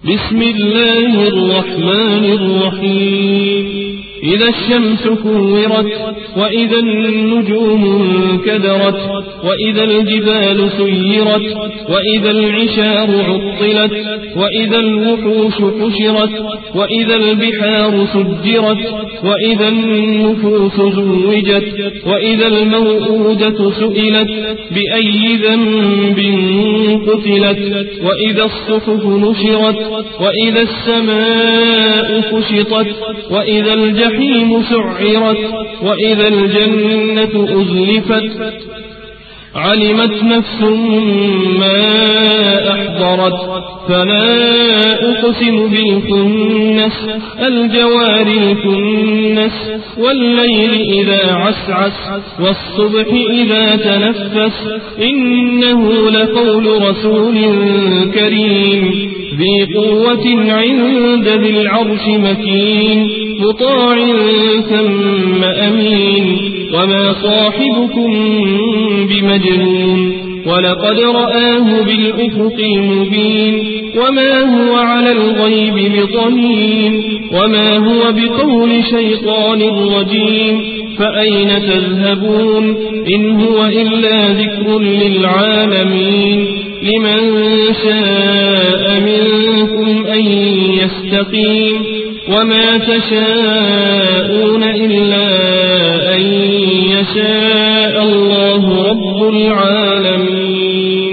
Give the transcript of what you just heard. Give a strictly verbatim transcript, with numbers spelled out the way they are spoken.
بسم الله الرحمن الرحيم إذا الشمس كورت وإذا النجوم انكدرت وإذا الجبال سيرت وإذا العشار عطلت وإذا الوحوش حشرت وإذا البحار سجرت وإذا النفوس زوجت وإذا الموءودة سئلت بأي ذنب قتلت وإذا الصحف نشرت وإذا السماء كشطت وإذا الجحيم سعرت وإذا الجنة أزلفت علمت نفس ما أحضرت فلا أقسم بالخنس الجوار الكنس والليل إذا عسعس والصبح إذا تنفس إنه لقول رسول كريم ذي قوة عند ذي العرش مكين مطاع ثم أمين وما صاحبكم بمجنون ولقد رآه بالأفق المبين وما هو على الغيب بضنين وما هو بقول شيطان رجيم فأين تذهبون إن هو إلا ذكر للعالمين لمن شاء منكم أن يستقيم وما تشاءون إلا أن يشاء الله رب العالمين.